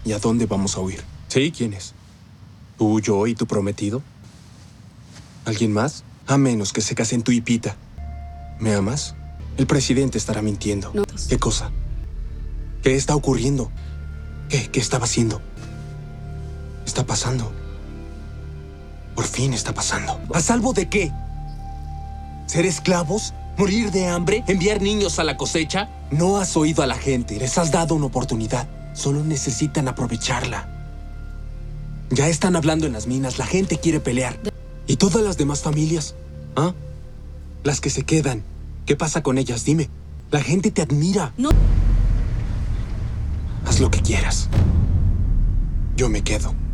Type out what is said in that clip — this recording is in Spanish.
¿Y a dónde vamos a huir? ¿Sí? ¿Quién es? ¿Tú, yo y tu prometido? ¿Alguien más? A menos que se casen tú y Pita. ¿Me amas? El presidente estará mintiendo. No. ¿Qué cosa? ¿Qué está ocurriendo? ¿Qué estaba haciendo? Está pasando. Por fin está pasando. ¿A salvo de qué? ¿Ser esclavos? ¿Morir de hambre? ¿Enviar niños a la cosecha? No has oído a la gente. Les has dado una oportunidad. Solo necesitan aprovecharla. Ya están hablando en las minas. La gente quiere pelear. ¿Y todas las demás familias? ¿Ah? Las que se quedan. ¿Qué pasa con ellas? Dime. La gente te admira. No. Haz lo que quieras. Yo me quedo.